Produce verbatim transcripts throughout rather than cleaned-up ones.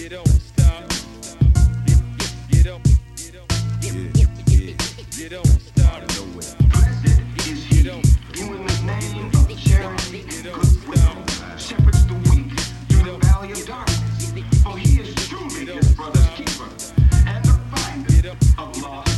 You don't stop. You don't. Yeah, yeah. You don't stop. Blessed is he, you in the name of charity and goodwill, shepherds the weak through the valley of darkness. For he is truly his brother's keeper and the finder of lost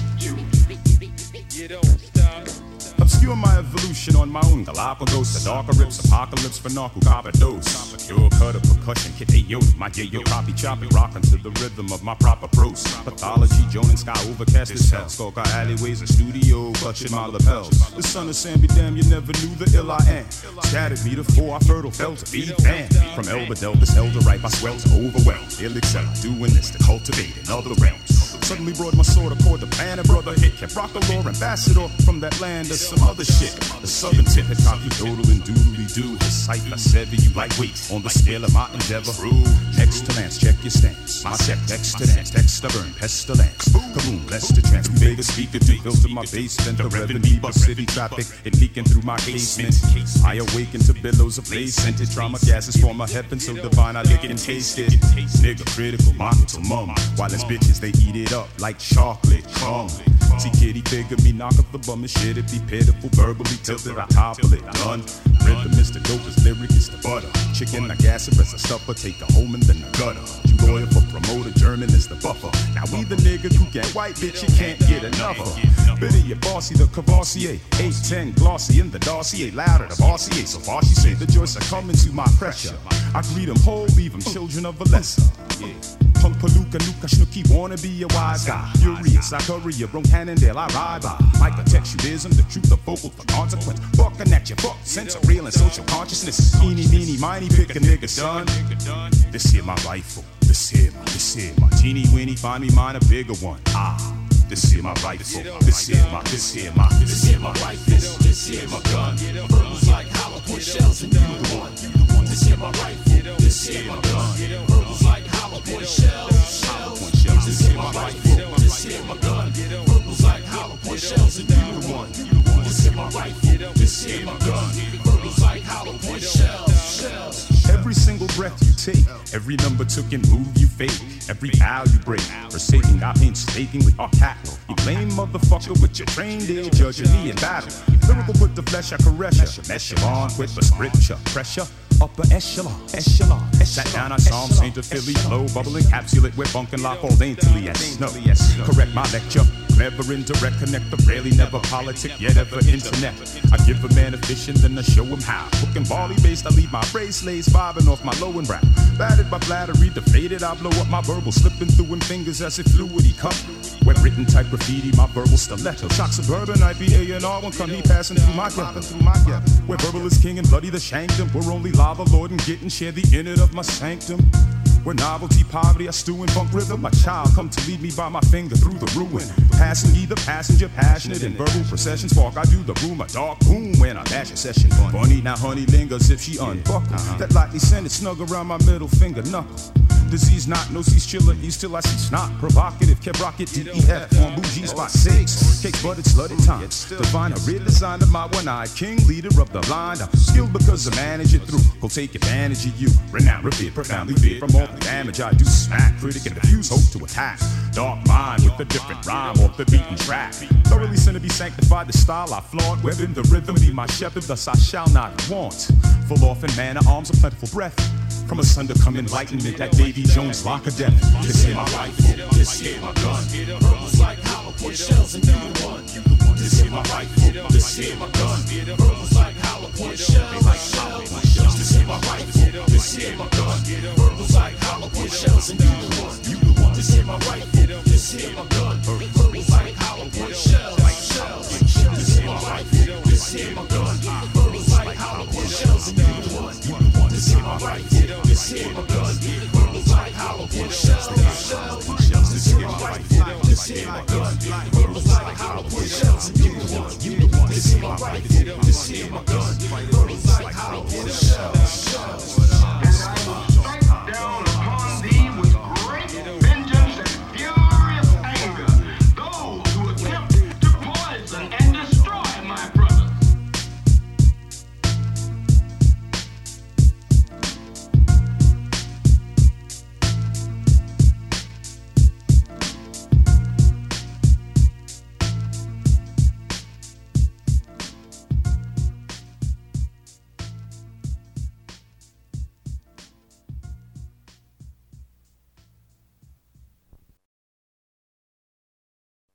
Jews. You don't stop. Obscure my evolution on my own Galapagos, the darker rips, apocalypse for narco dose. Pure cut of percussion, kid, ayo, my yayo, copy choppy, rockin' to the rhythm of my proper prose. Pathology, Joan and Sky overcast as hell. Skulker alleyways and studio, clutching my lapels. The son of Sam, be damn, you never knew the ill I am. Scattered me to four, I fertile fell to be fan. From Elba Deltas, elder ripe, I swell to overwhelmed. Ill excel, doing this to cultivate in other realms. Suddenly brought my sword accord, the banner brother hit. Kept rock the lore, ambassador from that land to some other shit. The southern tip had cocky doodle and doodly doo. His sight, I sever you lightweight on the scale of my endeavor. Excellence, check your stance. My check, extra dance, text burn, pestilence. Kaboom, bless the trance. Bigger speaker to filter my basement. The reverend beeper city traffic, it leaking through my casement. I awaken to billows of blaze scented trauma gases form a heaven so divine I lick and taste it. Nigga critical, market to mum. While as bitches they eat it up like chocolate crumb. See kitty figure me knock up the bum and shit. It be pitiful verbally tilted, I topple it. Done. Rhythm is the dopest, lyric is the butter. Chicken, I gas it as a stuffer, take a home and then the gutter. You lawyer for promoter, German is the buffer. Now we the nigga who get white, bitch, you can't get enough of. Bitty, you bossy, the Cavassier. eight ten glossy in the dossier. Louder, the bossier. So far she say the joys are coming to my pressure. I greet them whole, leave them children of a lesser. Yeah. Punk Palooka, Nuka, Snooki, wanna be a wise guy. Furious, I courier, Bro Cannondale, I ride by. Microtextualism, the truth of vocal for consequence. Fucking at your fuck, sense of real and social consciousness. Eeny, meeny, miny, pick a nigga, son. This here my rifle, this here my, this here my teeny weeny, find me mine a bigger one. Ah, this here my rifle, this here my, this here my, this here my rifle, this here my gun. Verbals like hollow point shells and you the one. This here my rifle, this here my gun. Verbals like hollow point shells, hollow point shells. This here my rifle, this here my gun. Verbals like hollow point shells and you the one. This here my rifle, this here my gun. Verbals like hollow point shells, shells. Every single breath you take, every number took and move you fake, every vow you break, forsaking our painstakingly our capital. You blame motherfucker with your trained ear, judging me in battle. Lyrical put the flesh, I caress ya, mesh you on with the scripture, pressure. Upper echelon, echelon, echelon. Sat down on Psalm, Saint of Philly, flow, bubble encapsulate with funk and lock all daintily as snow. Correct my lecture, clever indirect, connect the rarely never politic, yet ever internet. I give a man a vision, then I show him how. Cooking barley based, I leave my brace lays vibing off my low and brow. Battered by flattery, deflated, I blow up my verbal, slipping through him fingers as if fluidy cut. Wet written type graffiti, my verbal stiletto. Shock suburban, I P A and R, one come he passing through my ghetto. Where verbal is king and bloody the shankdom. We're only lava lord and getting share the innard of my sanctum. Where novelty, poverty, I stew in funk rhythm. My child come to lead me by my finger through the ruin. Passing either passenger, passionate in verbal procession. Spark, I do the room, a dark boom when I bash a session. Funny, now honey lingers if she unbuckle. That lightly scented snug around my middle finger knuckle. Disease not, no cease chiller, ease till I see snot. Provocative, kept rocket, D E F, on bougie spot six. Cake butted, slutted time. Divine, a redesign of my one-eyed king, leader of the line. I'm skilled because I manage it through. Go take advantage of you. Renowned, revered, profoundly feared from all the damage I do. Smack, critic, and refuse hope to attack. Dark mind with a different rhyme off the beaten track. Thoroughly sin to be sanctified, the style I flaunt. Within the rhythm, be my shepherd, thus I shall not want. Full off in manner, arms of plentiful breath. From asunder come enlightenment, that Davy Jones lock of death. This here my rifle, this here my gun. Verbals like hollow point shells and you the one. This here my rifle, this here my gun. Verbals like hollow point shells, like hollow point shells. This here my rifle, this here my gun. Verbals like hollow point shells and you the one. You the one. This here my rifle, this here my gun. Verbals like hollow point shells, like shells. This here my rifle, this here my gun. Verbals like hollow point shells and you the one. You the one. This here my rifle, this here my gun. Verbals like hollow point shells, like shells. This here my rifle, this here my gun. Verbals like hollow point shells and you the one. You the one. This here my rifle, this here my gun.